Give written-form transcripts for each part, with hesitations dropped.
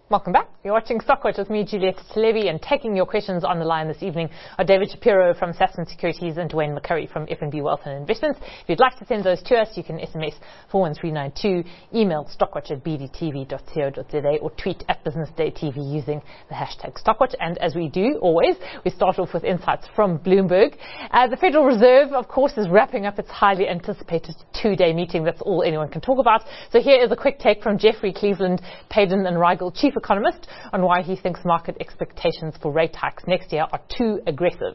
Welcome back. You're watching Stockwatch with me, Juliet Telebi, and taking your questions on the line this evening are David Shapiro from Sasfin Securities and Dwayne McCurry from FNB Wealth and Investments. If you'd like to send those to us, you can SMS 41392, email stockwatch@bdtv.co.za, or tweet at Business Day TV using the hashtag Stockwatch. And as we do always, we start off with insights from Bloomberg. The Federal Reserve, of course, is wrapping up its highly anticipated two-day meeting. That's all anyone can talk about. So here is a quick take from Jeffrey Cleveland, Payden and Rigel, Chief Economist, on why he thinks market expectations for rate hikes next year are too aggressive.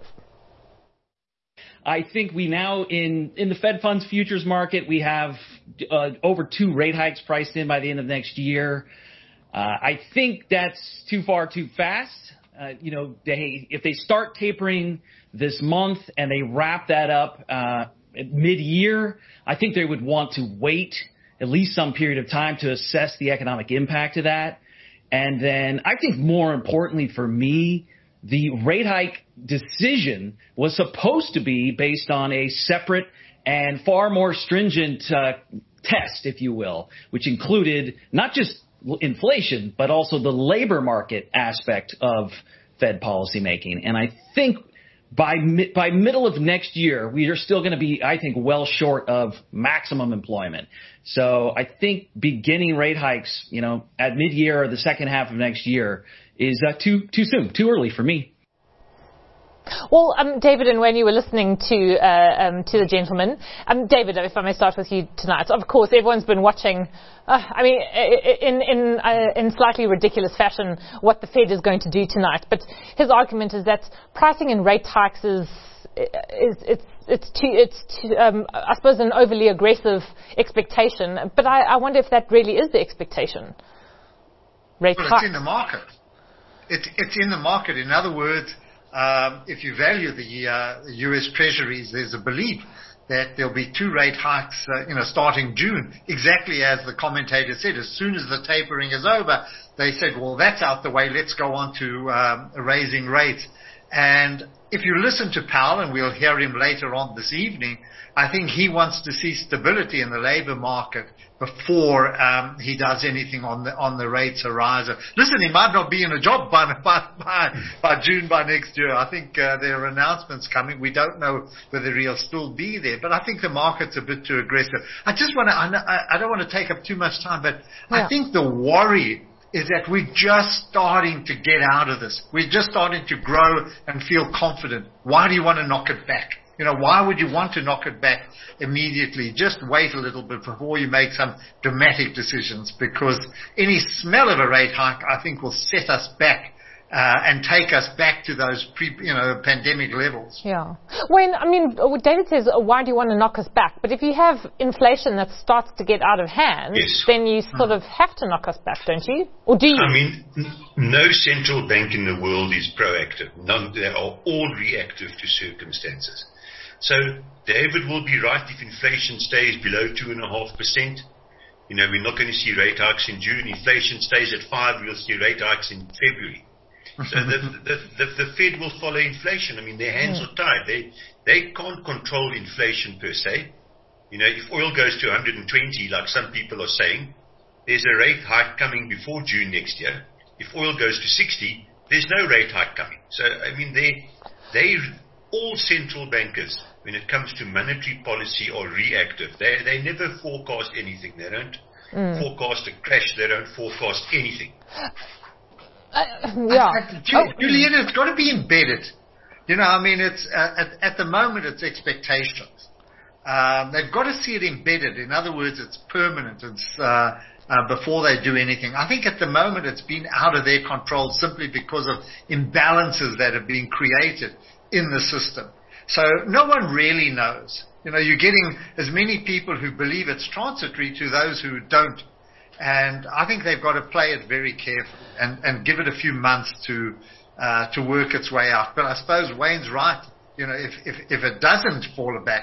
I think we now, in the Fed funds futures market, we have over 2 rate hikes priced in by the end of next year. I think that's too far too fast. If they start tapering this month and they wrap that up at mid-year, I think they would want to wait at least some period of time to assess the economic impact of that. And then I think more importantly for me, the rate hike decision was supposed to be based on a separate and far more stringent test, if you will, which included not just inflation, but also the labor market aspect of Fed policymaking. And I think by middle of next year, we are still going to be, I think, well short of maximum employment. So I think beginning rate hikes, at mid-year or the second half of next year is too soon, too early for me. Well, David, and when you were listening to the gentleman, David, if I may start with you tonight, of course, everyone's been watching, in slightly ridiculous fashion, what the Fed is going to do tonight. But his argument is that pricing in rate hikes is I suppose, an overly aggressive expectation. But I wonder if that really is the expectation. Rate hikes. It's in the market. It's in the market. In other words, if you value the U.S. Treasuries, there's a belief that there'll be 2 rate hikes, starting June, exactly as the commentator said. As soon as the tapering is over, they said, well, that's out the way. Let's go on to raising rates. And if you listen to Powell, and we'll hear him later on this evening, I think he wants to see stability in the labor market before he does anything on the rates horizon. Listen, he might not be in a job by June, by next year. I think there are announcements coming. We don't know whether he'll still be there, but I think the market's a bit too aggressive. I don't want to take up too much time, but I think the worry is that we're just starting to get out of this. We're just starting to grow and feel confident. Why do you want to knock it back? Why would you want to knock it back immediately? Just wait a little bit before you make some dramatic decisions, because any smell of a rate hike, I think, will set us back and take us back to those pandemic levels. Yeah. David says, why do you want to knock us back? But if you have inflation that starts to get out of hand, then you sort of have to knock us back, don't you? Or do you? No central bank in the world is proactive. They are all reactive to circumstances. So David will be right if inflation stays below 2.5%. We're not going to see rate hikes in June. Inflation stays at 5%, we'll see rate hikes in February. So the Fed will follow inflation. Their hands are tied. They can't control inflation per se. If oil goes to 120, like some people are saying, there's a rate hike coming before June next year. If oil goes to 60, there's no rate hike coming. So, they all central bankers, when it comes to monetary policy, are reactive. They never forecast anything. They don't forecast a crash. They don't forecast anything. Julian, it's got to be embedded. It's at the moment it's expectations. They've got to see it embedded. In other words, it's permanent. It's before they do anything. I think at the moment it's been out of their control simply because of imbalances that have been created in the system. So no one really knows. You're getting as many people who believe it's transitory to those who don't. And I think they've got to play it very carefully and give it a few months to work its way out. But I suppose Wayne's right. If it doesn't fall back,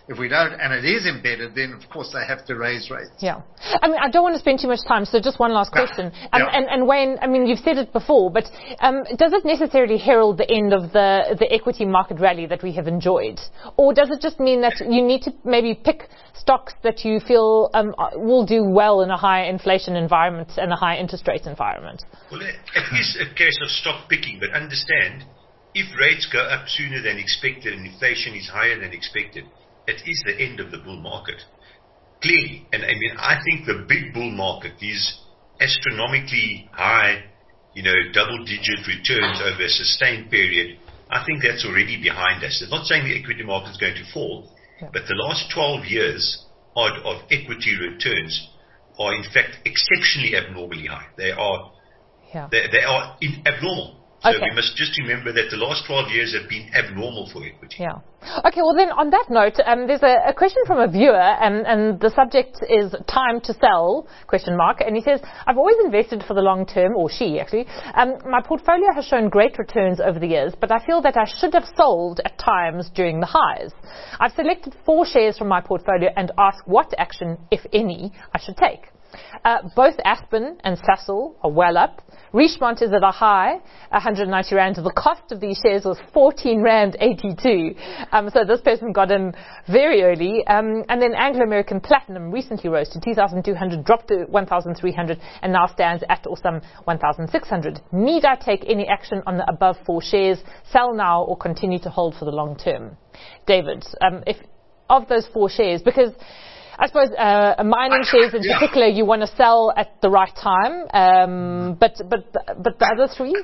If we don't, and it is embedded, then of course they have to raise rates. Yeah. I mean, I don't want to spend too much time, so just one last question. And Wayne, I mean, you've said it before, but does it necessarily herald the end of the equity market rally that we have enjoyed? Or does it just mean that you need to maybe pick stocks that you feel will do well in a high inflation environment and a high interest rate environment? Well, it is a case of stock picking, but understand, if rates go up sooner than expected and inflation is higher than expected, it is the end of the bull market. Clearly. And I mean, I think the big bull market, these astronomically high, double-digit returns over a sustained period, I think that's already behind us. It's not saying the equity market is going to fall, but the last 12 years of equity returns are in fact exceptionally abnormally high. They are abnormal. So we must just remember that the last 12 years have been abnormal for equity. Yeah. Okay, well then on that note, there's a question from a viewer, and the subject is time to sell, ? And he says, I've always invested for the long term, or she actually. My portfolio has shown great returns over the years, but I feel that I should have sold at times during the highs. I've selected 4 shares from my portfolio and asked what action, if any, I should take. Both Aspen and Sasol are well up. Richemont is at a high, 190 Rand. The cost of these shares was 14 Rand 82. So this person got in very early. And then Anglo American Platinum recently rose to 2,200, dropped to 1,300, and now stands at or some 1,600. Need I take any action on the above 4 shares, sell now, or continue to hold for the long term? David, if of those 4 shares, because I suppose mining shares in particular you want to sell at the right time, but the other 3?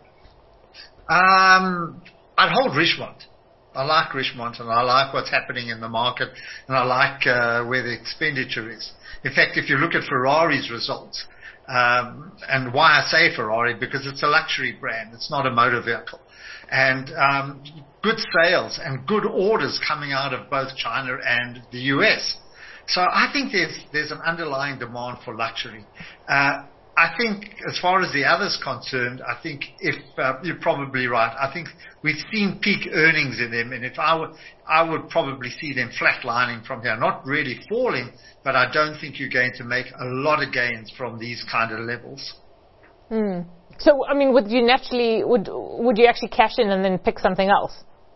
I'd hold Richemont. I like Richemont, and I like what's happening in the market, and I like where the expenditure is. In fact, if you look at Ferrari's results, and why I say Ferrari, because it's a luxury brand, it's not a motor vehicle. And good sales and good orders coming out of both China and the US. So I think there's an underlying demand for luxury. I think as far as the others concerned, I think if you're probably right. I think we've seen peak earnings in them, and if I would probably see them flatlining from here, not really falling, but I don't think you're going to make a lot of gains from these kind of levels. So, I mean, would you actually cash in and then pick something else?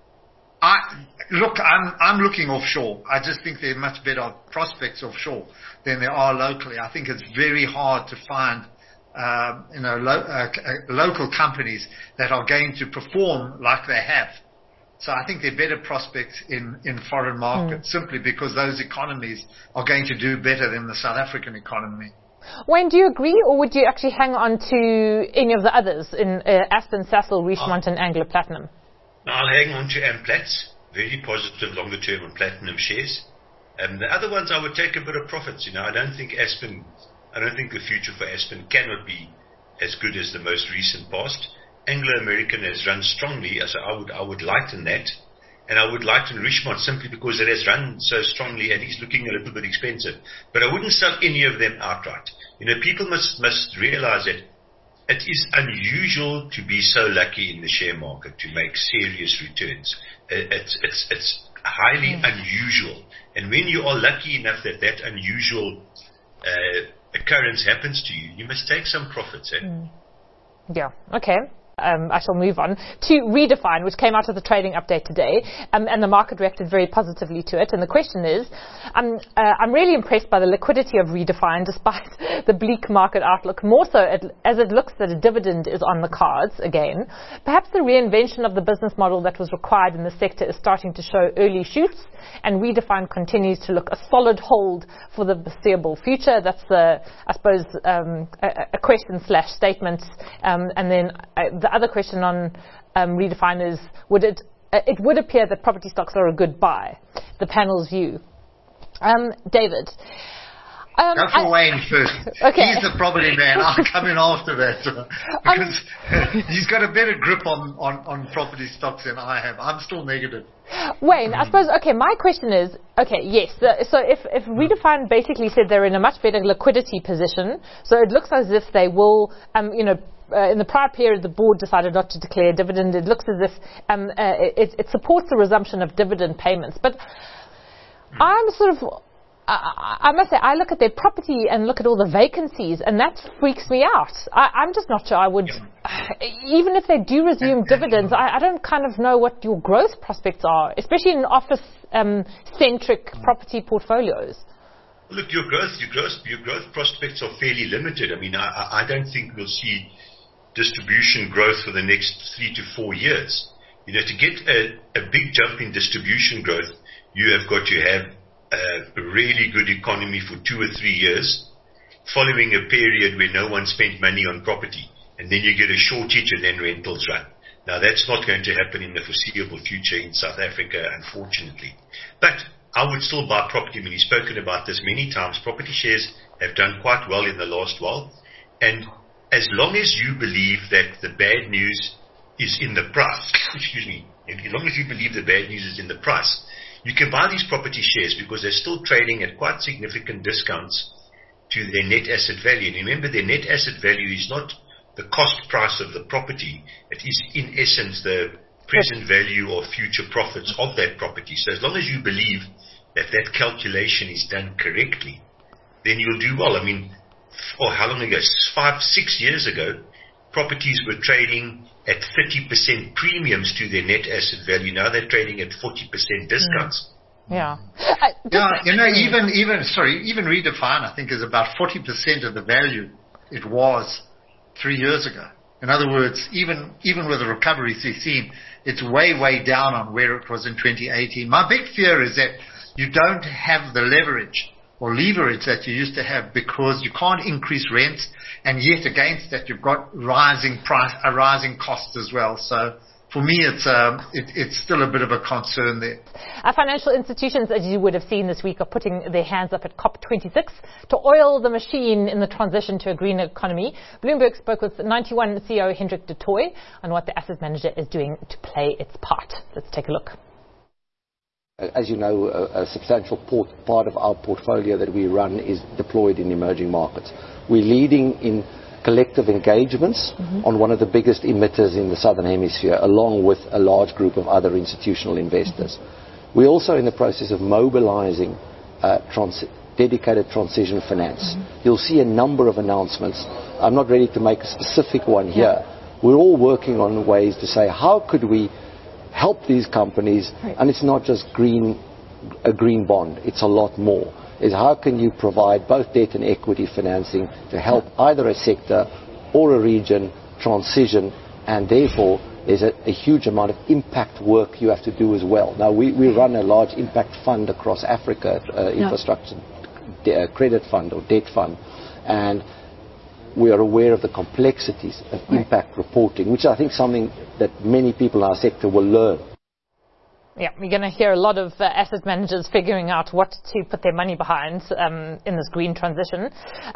I'm looking offshore. I just think there are much better prospects offshore than there are locally. I think it's very hard to find, local companies that are going to perform like they have. So I think there are better prospects in foreign markets simply because those economies are going to do better than the South African economy. Wayne, do you agree, or would you actually hang on to any of the others in Aspen, Sasol, Richemont, and Anglo Platinum? I'll hang on to Amplats, very positive longer term on platinum shares. The other ones I would take a bit of profits. I don't think the future for Aspen cannot be as good as the most recent past. Anglo American has run strongly, so I would lighten that. And I would lighten Richemont simply because it has run so strongly and is looking a little bit expensive. But I wouldn't sell any of them outright. People must realize that it is unusual to be so lucky in the share market to make serious returns. It's highly unusual. And when you are lucky enough that unusual occurrence happens to you, you must take some profits. Yeah, okay. I shall move on to Redefine, which came out of the trading update today, and the market reacted very positively to it. And the question is, I'm really impressed by the liquidity of Redefine despite the bleak market outlook, more so as it looks that a dividend is on the cards again. Perhaps the reinvention of the business model that was required in the sector is starting to show early shoots, and Redefine continues to look a solid hold for the foreseeable future. That's I suppose, a question/statement. And then the other question on Redefine is, it would appear that property stocks are a good buy, the panel's view. David. Go for Wayne first. Okay. He's the property man. I'll come in after that because he's got a better grip on property stocks than I have. I'm still negative. Wayne, I suppose, my question is, yes, so if Redefine basically said they're in a much better liquidity position, so it looks as if they will, in the prior period, the board decided not to declare a dividend. It looks as if it supports the resumption of dividend payments. But I'm sort of, I must say, I look at their property and look at all the vacancies, and that freaks me out. I'm just not sure I would, even if they do resume dividends, I don't kind of know what your growth prospects are, especially in office-centric property portfolios. Look, your growth prospects are fairly limited. I mean, I don't think we'll see distribution growth for the next 3 to 4 years. You know, to get a big jump in distribution growth, you have got to have a really good economy for 2 or 3 years, following a period where no one spent money on property, and then you get a shortage and then rentals run. Now, that's not going to happen in the foreseeable future in South Africa, unfortunately. But I would still buy property. I mean, you've spoken about this many times. Property shares have done quite well in the last while. And as long as you believe that the bad news is in the price, as long as you believe the bad news is in the price, you can buy these property shares because they're still trading at quite significant discounts to their net asset value. And remember, their net asset value is not the cost price of the property. It is, in essence, the present value or future profits of that property. So as long as you believe that that calculation is done correctly, then you'll do well. I mean, how long ago? 5, 6 years ago, properties were trading at 30% premiums to their net asset value. Now they're trading at 40% discounts. Yeah. You know, even Redefine, I think, is about 40% of the value it was 3 years ago. In other words, even with the recoveries we've seen, it's way down on where it was in 2018. My big fear is that you don't have the leverage or leverage that you used to have because you can't increase rents, and yet against that you've got rising costs as well. So for me, it's still a bit of a concern there. Our financial institutions, as you would have seen this week, are putting their hands up at COP26 to oil the machine in the transition to a greener economy. Bloomberg spoke with 91 CEO Hendrik du Toit on what the asset manager is doing to play its part. Let's take a look. As you know, a substantial part of our portfolio that we run is deployed in emerging markets. We're leading in collective engagements on one of the biggest emitters in the Southern Hemisphere, along with a large group of other institutional investors. We're also in the process of mobilizing dedicated transition finance. You'll see a number of announcements. I'm not ready to make a specific one here. We're all working on ways to say, how could we help these companies? And it's not just a green bond, it's a lot more. Is how can you provide both debt and equity financing to help either a sector or a region transition, and therefore there's a huge amount of impact work you have to do as well. Now we run a large impact fund across Africa, infrastructure credit fund or debt fund, and we are aware of the complexities of impact reporting, which I think is something that many people in our sector will learn. Yeah, we're going to hear a lot of asset managers figuring out what to put their money behind in this green transition.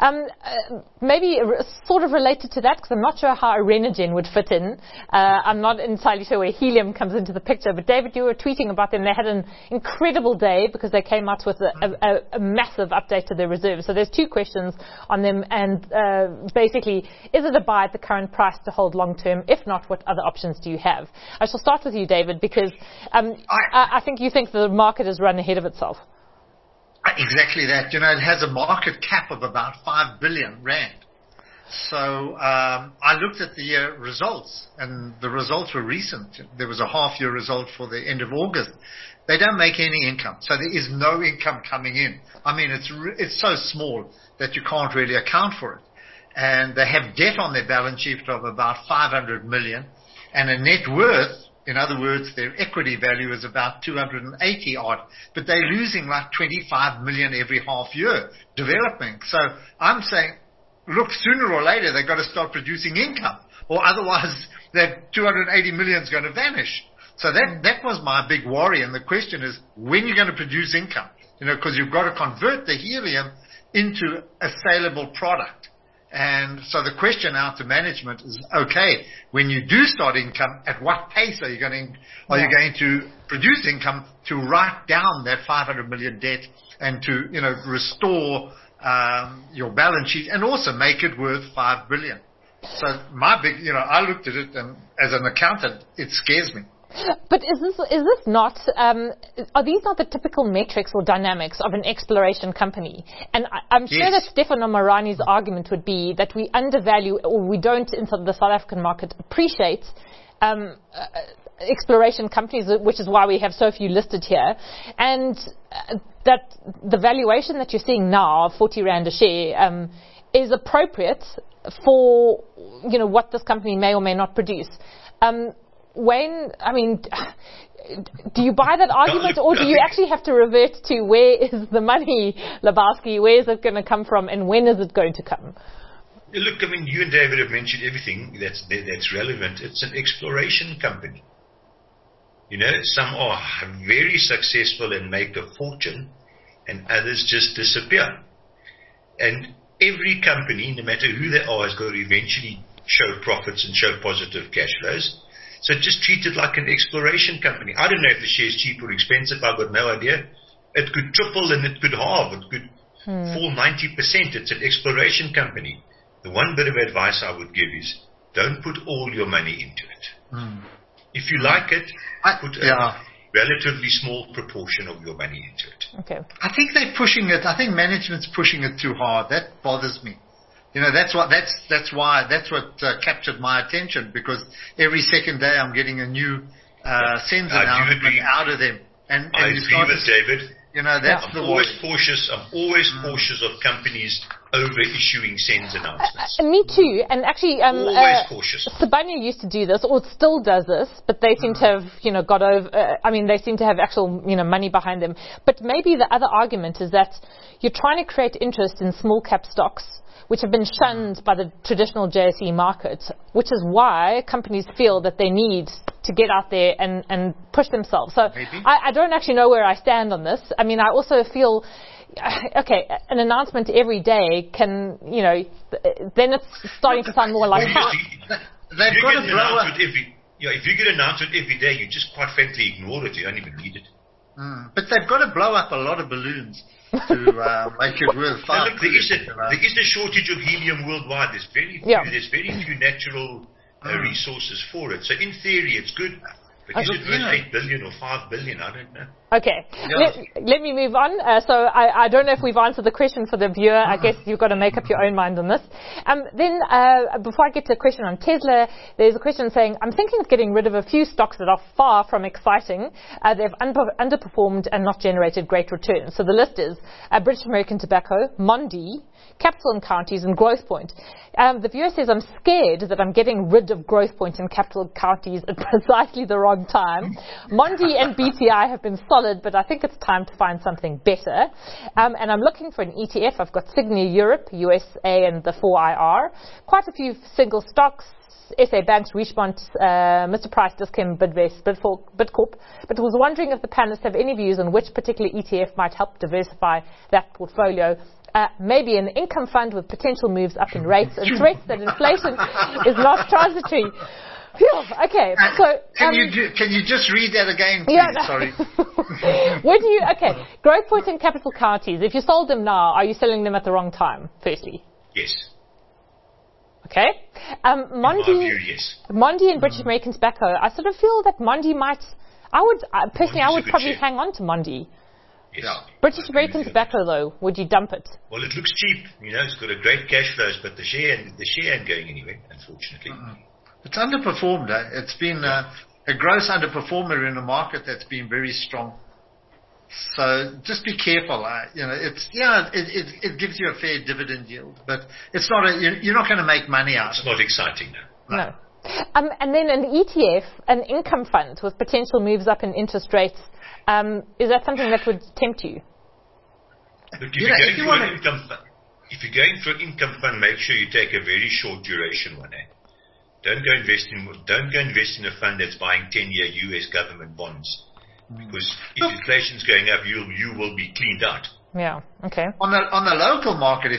Maybe sort of related to that, because I'm not sure how Renergen would fit in. I'm not entirely sure where helium comes into the picture. But David, you were tweeting about them. They had an incredible day because they came out with a massive update to their reserves. So there's two questions on them. And basically, is it a buy at the current price to hold long term? If not, what other options do you have? I shall start with you, David, because I think you think the market has run ahead of itself. Exactly that. You know, it has a market cap of about 5 billion rand. So I looked at the results, and the results were recent. There was a half-year result for the end of August. They don't make any income, so there is no income coming in. I mean, it's so small that you can't really account for it. And they have debt on their balance sheet of about 500 million, and a net worth. In other words, their equity value is about 280 odd, but they're losing like 25 million every half year developing. So I'm saying, look, sooner or later they've got to start producing income, or otherwise that 280 million is going to vanish. So that was my big worry. And the question is, when you're going to produce income? You know, because you've got to convert the helium into a saleable product. And so the question now to management is, okay, when you do start income, at what pace are you going to produce income to write down that 500 million debt and to, you know, restore your balance sheet and also make it worth 5 billion? So my big, you know, I looked at it, and as an accountant, it scares me. But is this not, are these not the typical metrics or dynamics of an exploration company? And I'm sure that Stefano Marani's argument would be that we undervalue, or we don't in the South African market appreciate exploration companies, which is why we have so few listed here, and that the valuation that you're seeing now of 40 Rand a share is appropriate for, what this company may or may not produce. Wayne, do you buy that argument, or do you actually have to revert to where is the money, Lebowski? Where is it going to come from, and when is it going to come? Look, you and David have mentioned everything that's relevant. It's an exploration company. Some are very successful and make a fortune, and others just disappear. And every company, no matter who they are, has got to eventually show profits and show positive cash flows. So just treat it like an exploration company. I don't know if the share is cheap or expensive. I've got no idea. It could triple and it could halve. It could fall 90%. It's an exploration company. The one bit of advice I would give is don't put all your money into it. If you like it, put a relatively small proportion of your money into it. Okay. I think they're pushing it. I think management's pushing it too hard. That bothers me. That's what captured my attention, because every second day I'm getting a new SENS announcement out of them. And I agree with David. That's I'm always cautious of companies over-issuing SENS announcements. Me too. And actually, always cautious. Sibanye used to do this, or still does this, but they seem to have, got over. They seem to have actual, money behind them. But maybe the other argument is that you're trying to create interest in small cap stocks, which have been shunned by the traditional JSE market, which is why companies feel that they need to get out there and push themselves. So I don't actually know where I stand on this. I also feel, an announcement every day can, then it's starting to sound more like hype. They've got to blow up. If you get an announcement every day, you just quite frankly ignore it. You don't even read it. But they've got to blow up a lot of balloons to make it worth fun. Look, there is a shortage of helium worldwide. There's very few natural resources for it. So in theory, it's good. But is it worth 8 billion or 5 billion? I don't know. Okay. Let me move on. So I don't know if we've answered the question for the viewer. I guess you've got to make up your own mind on this. Then before I get to a question on Tesla, there's a question saying, I'm thinking of getting rid of a few stocks that are far from exciting. They've underperformed and not generated great returns. So the list is British American Tobacco, Mondi, Capital and Counties, and Growthpoint. The viewer says, I'm scared that I'm getting rid of Growthpoint and Capital Counties at precisely the wrong time. Mondi and BTI have been solid, but I think it's time to find something better. And I'm looking for an ETF. I've got Signia Europe, USA, and the 4IR. Quite a few single stocks, SA Banks, Richemont, Mr. Price, Dis-Chem, Bidvest, Bidcorp. But I was wondering if the panelists have any views on which particular ETF might help diversify that portfolio. Maybe an income fund with potential moves up in rates and threats that inflation is not transitory. Phew, okay, so can you just read that again, please? Yeah, no. Sorry. Growthpoint and Capital Counties. If you sold them now, are you selling them at the wrong time? Firstly. Yes. Okay. Mondi. In my view, yes. Mondi and British American Tobacco. I sort of feel that Mondi might. I would probably hang on to Mondi. Yes. Yeah. British American Tobacco, though, would you dump it? Well, it looks cheap. It's got a great cash flows, but the share ain't going anywhere, unfortunately. It's underperformed. It's been a gross underperformer in a market that's been very strong. So just be careful. It gives you a fair dividend yield, but it's not you're not going to make money out. It's not exciting, no. And then an ETF, an income fund with potential moves up in interest rates. Is that something that would tempt you? Look, if you're going for an income fund, make sure you take a very short duration one. Don't go invest in a fund that's buying 10-year US government bonds, because if inflation's going up, you will be cleaned out. Yeah. Okay. On the local market,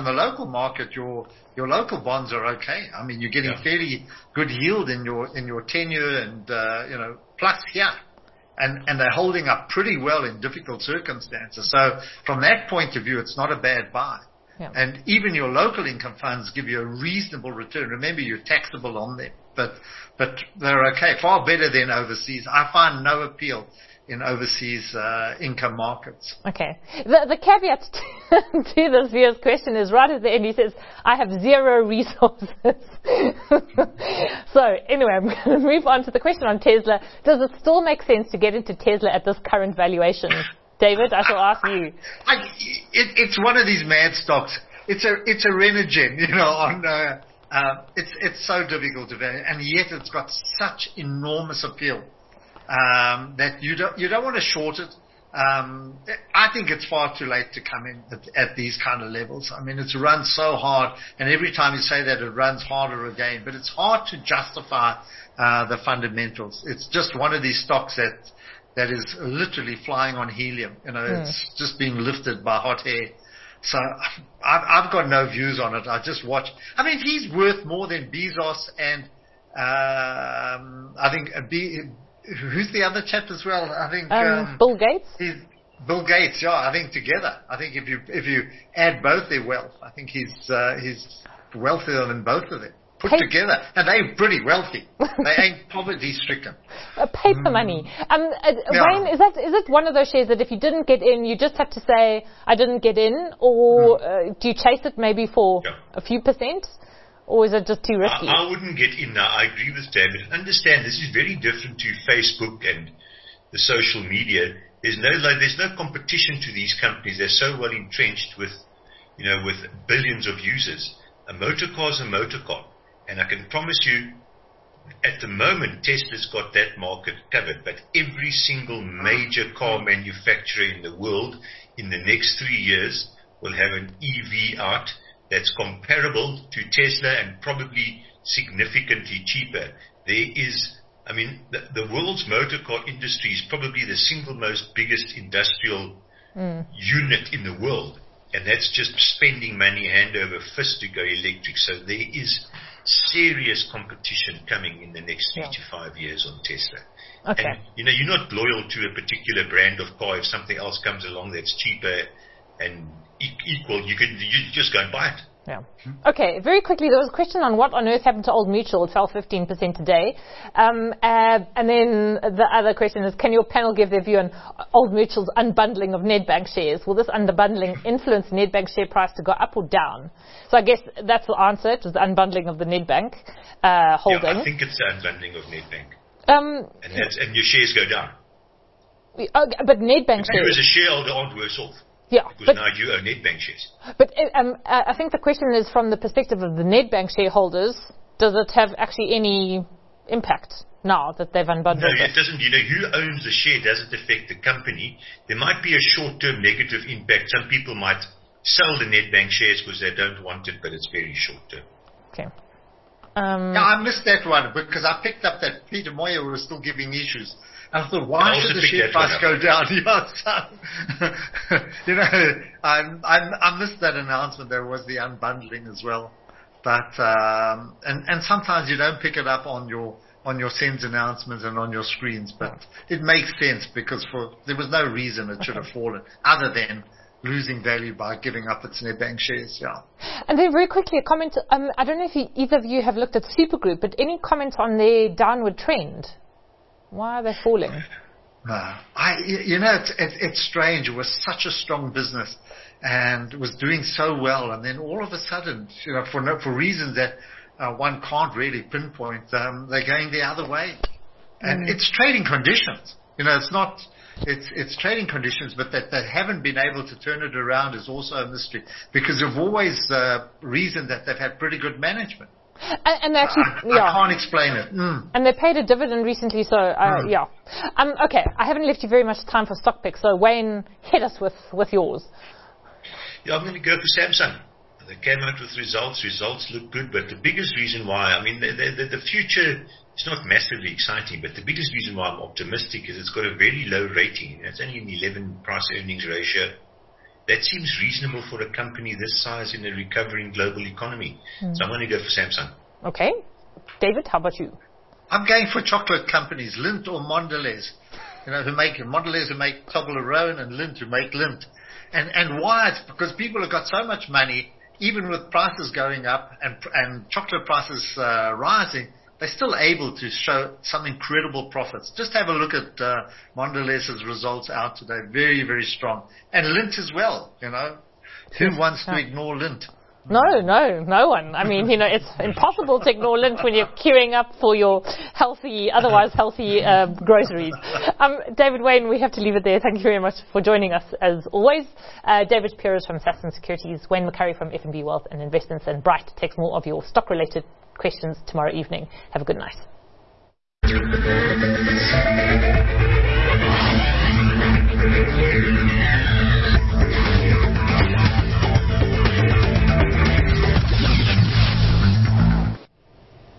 your local bonds are okay. You're getting fairly good yield in your tenure and plus here. And they're holding up pretty well in difficult circumstances. So from that point of view, it's not a bad buy. Yeah. And even your local income funds give you a reasonable return. Remember, you're taxable on them, but they're okay, far better than overseas. I find no appeal in overseas income markets. Okay. The caveat to this viewer's question is right at the end. He says, I have zero resources. So anyway, I'm going to move on to the question on Tesla. Does it still make sense to get into Tesla at this current valuation? David, I shall ask you. It's one of these mad stocks. It's a Renogen, it's so difficult to value, and yet it's got such enormous appeal. That you don't want to short it. I think it's far too late to come in at these kind of levels. I mean, it's run so hard, and every time you say that, it runs harder again. But it's hard to justify the fundamentals. It's just one of these stocks that is literally flying on helium. It's just being lifted by hot air. So I've got no views on it. I just watch. I mean, he's worth more than Bezos and I think who's the other chap as well? I think Bill Gates. Bill Gates, yeah. I think together. I think if you add both their wealth, I think he's wealthier than both of them put together, and they're pretty wealthy. They ain't poverty stricken. Paper money. Wayne, is it one of those shares that if you didn't get in, you just have to say I didn't get in, or do you chase it maybe for a few %? Or is it just too risky? I wouldn't get in now. I agree with David. Understand, this is very different to Facebook and the social media. There's no competition to these companies. They're so well entrenched with billions of users. A motor car is a motor car. And I can promise you, at the moment, Tesla's got that market covered. But every single major car manufacturer in the world in the next 3 years will have an EV out that's comparable to Tesla and probably significantly cheaper. The world's motor car industry is probably the single most biggest industrial unit in the world. And that's just spending money hand over fist to go electric. So there is serious competition coming in the next 3 to 5 years on Tesla. Okay. And, you're not loyal to a particular brand of car. If something else comes along that's cheaper and equal, you just go and buy it. Yeah. Okay, very quickly, there was a question on what on earth happened to Old Mutual. It fell 15% today. And then the other question is, can your panel give their view on Old Mutual's unbundling of Nedbank shares? Will this unbundling influence Nedbank share price to go up or down? So I guess that's the answer. It was the unbundling of the Nedbank holding. Yeah, I think it's the unbundling of Nedbank. And your shares go down. But Nedbank shares... You as a shareholder aren't worse off. Yeah, because now you own Nedbank shares. But I think the question is from the perspective of the Nedbank shareholders, does it have actually any impact now that they've unbundled No, it doesn't. Who owns the share doesn't affect the company. There might be a short-term negative impact. Some people might sell the Nedbank shares because they don't want it, but it's very short-term. Okay. I missed that one because I picked up that Peter Moyer was still giving issues. And I thought, why should the share price go down? I missed that announcement. There was the unbundling as well, but and sometimes you don't pick it up on your SENS announcements and on your screens. But it makes sense because there was no reason it should have fallen other than losing value by giving up its Nedbank shares. Yeah. And then very quickly a comment. I don't know if either of you have looked at Supergroup, but any comments on their downward trend? Why are they falling? It's strange. It was such a strong business and was doing so well, and then all of a sudden, for reasons that one can't really pinpoint, they're going the other way. And it's trading conditions. It's trading conditions, but that they haven't been able to turn it around is also a mystery because they've always reasoned that they've had pretty good management. And actually, I can't explain it. And they paid a dividend recently, so yeah. Okay, I haven't left you very much time for stock picks, so Wayne, hit us with yours. Yeah, I'm going to go for Samsung. They came out with results. Results look good, but the biggest reason why, the future is not massively exciting, but the biggest reason why I'm optimistic is it's got a very low rating. It's only an 11 price-earnings ratio. That seems reasonable for a company this size in a recovering global economy. So I'm going to go for Samsung. Okay. David, how about you? I'm going for chocolate companies, Lindt or Mondelez. Mondelez who make Toblerone and Lindt who make Lindt. And why? It's because people have got so much money, even with prices going up and chocolate prices rising, they're still able to show some incredible profits. Just have a look at Mondelez's results out today. Very, very strong. And Lindt as well, you know. Who wants to ignore Lindt? No one. I mean, it's impossible to ignore Lindt when you're queuing up for your otherwise healthy groceries. David Wayne, we have to leave it there. Thank you very much for joining us as always. David Pearce from Sasson Securities, Wayne McCurry from FNB Wealth and Investments, and Bright takes more of your stock-related questions tomorrow evening. Have a good night.